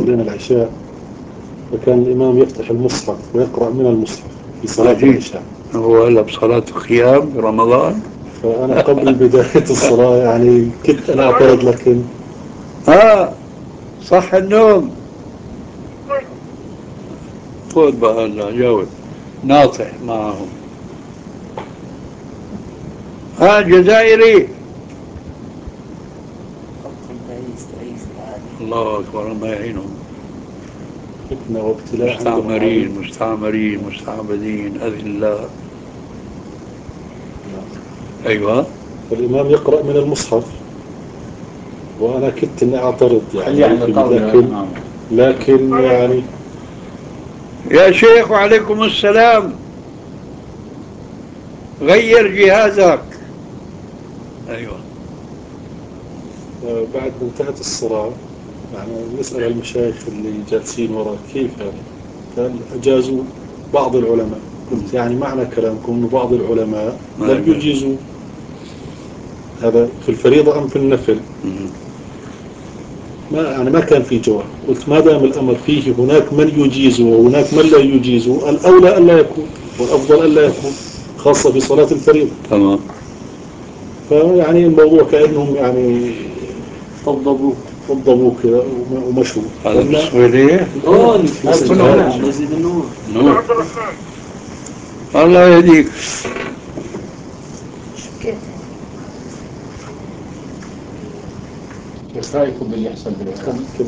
صلينا العشاء، فكان الإمام يفتح المصحف ويقرأ من المصحف في صلاة العشاء. هو هلا بصلاة قيام رمضان. فأنا قبل بداية الصلاة يعني كنت أنا أعترض، لكن صح النوم. خذ بقى هلا جاوب، ناطح معهم. جزائري. الله أكبر، الله يعينهم. فتنة وابتلاء عندهم عظيم. مستعمرين مستعبدين أذلاء. أيوة. فالإمام يقرأ من المصحف وأنا كنت إني أعترض يعني، لكن يعني يا شيخ وعليكم السلام، غير جهازك. أيوة. بعد ما انتهت الصلاة يعني نسأل المشايخ اللي جالسين وراء كيف يعني، قال أجازوا بعض العلماء. قلت يعني معنى كلامكم أن بعض العلماء لم يجيزوا هذا في الفريضة أم في النفل؟ ما كان في جواب. قلت ما دام الأمر فيه هناك من يجيز وهناك من لا يجيز، الأولى ألا يكون والأفضل ألا يكون، خاصة في صلاة الفريضة. تمام. فيعني الموضوع كأنهم يعني طبطبوا كذا ومشوا. هذا بالسويدية. مسجد النور. نور. الله يهديك. ايش رايكم باللي يحصل دلوقتي؟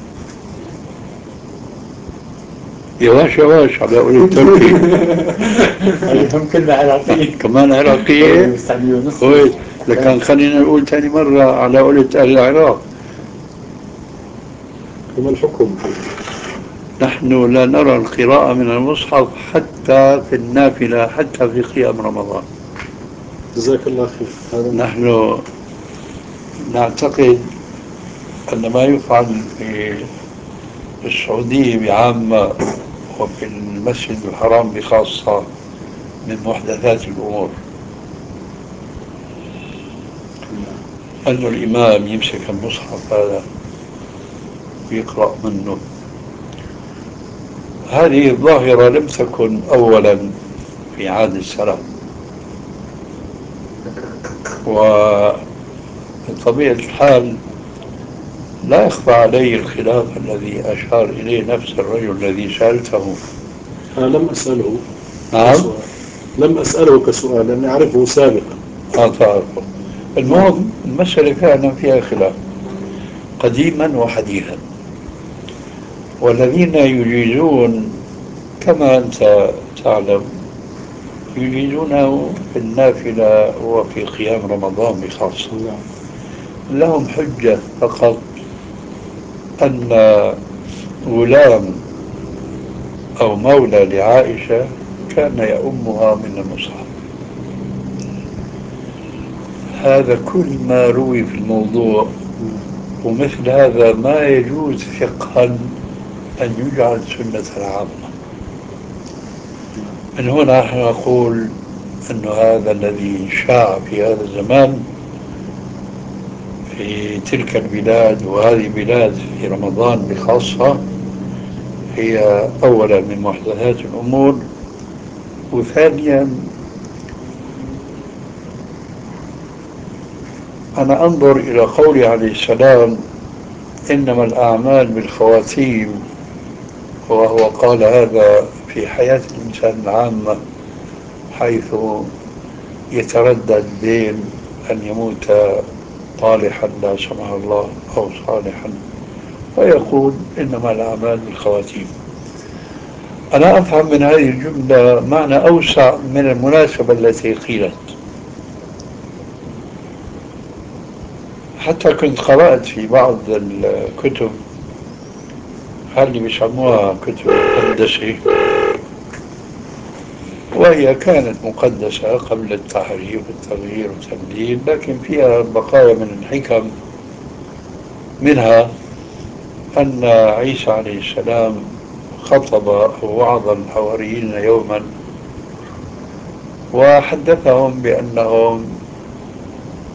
يواش يواش على قول التركي. هم كلنا عراقيين. كمان عراقية. كويس. لكن خلينا نقول ثاني مرة على قولة أهل العراق. كما الحكم. نحن لا نرى القراءة من المصحف حتى في النافلة، حتى في قيام رمضان. جزاك الله خير. نحن نعتقد أن ما يفعل في السعودية بعامة وفي المسجد الحرام بخاصة من محدثات الأمور، أن الإمام يمسك المصحف هذا ويقرأ منه. هذه الظاهرة لم تكن أولا في عهد السلف، وبطبيعة الحال لا يخفى علي الخلاف الذي أشار إليه نفس الرجل الذي سألته. أنا لم أسأله نعم. كسؤال، لم أسأله كسؤال لأني أعرفه سابقا. تعرفه. المهم المسألة فعلا فيها خلاف قديما وحديثا، والذين يجيزون كما أنت تعلم يجيزونه في النافلة وفي قيام رمضان بخاصة. لهم حجة فقط أن غلام أو مولى لعائشة كان يؤمها من المصحف. هذا كل ما روي في الموضوع، ومثل هذا ما يجوز فقها أن يجعل سنة عامة. من هنا نحن نقول أن هذا الذي شاع في هذا الزمان في تلك البلاد وهذه البلاد في رمضان بخاصة هي أولا من محدثات الأمور، وثانيا أنا أنظر إلى قوله عليه السلام إنما الأعمال بالخواتيم، وهو قال هذا في حياة الإنسان العامة، حيث يتردد بين أن يموت طالحا لا سمح الله أو صالحا، فيقول إنما الأعمال بالخواتيم. أنا أفهم من هذه الجملة معنى أوسع من المناسبة التي قيلت. حتى كنت قرأت في بعض الكتب اللي بيسموها كتب مقدسة، وهي كانت مقدسة قبل التحريف والتغيير والتبديل، لكن فيها بقايا من الحكم. منها أن عيسى عليه السلام خطب أو وعظ الحواريين يوما وحدثهم بأنهم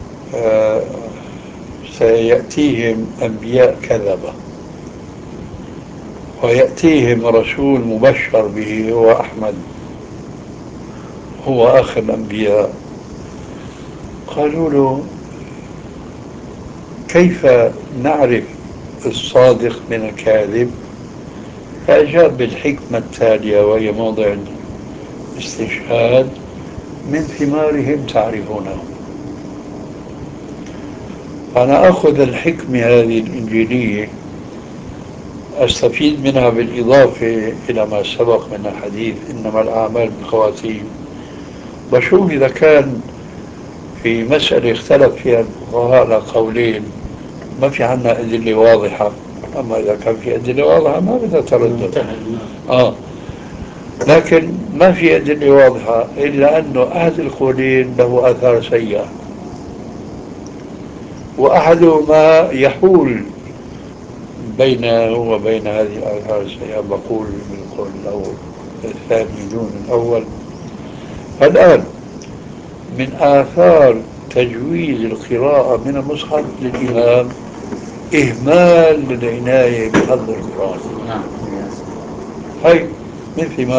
سيأتيهم أنبياء كذبة، ويأتيهم رسول مبشر به هو أحمد، هو آخر الأنبياء. قالوا له: كيف نعرف الصادق من الكاذب؟ فأجاب بالحكمة التالية، وهي موضع الاستشهاد: من ثمارهم تعرفونه. أنا أخذ الحكمة هذه الإنجيلية أستفيد منها بالإضافة إلى ما سبق من الحديث إنما الأعمال بالخواتيم، بشوف إذا كان في مسألة اختلف فيها الفقهاء على قولين ما في عنا أدلة واضحة، أما إذا كان في أدلة واضحة ما بدها تردد. لكن ما في أدلة واضحة إلا أنه أحد القولين له آثار سيئة، وأحدهما يحول بينه وبين هذه الآثار السيئة، بقول بالقول الأول الثاني دون الأول. الآن من آثار تجويز القراءة من المصحف للإمام إهمال العناية بحفظ القرآن. هاي من ثمار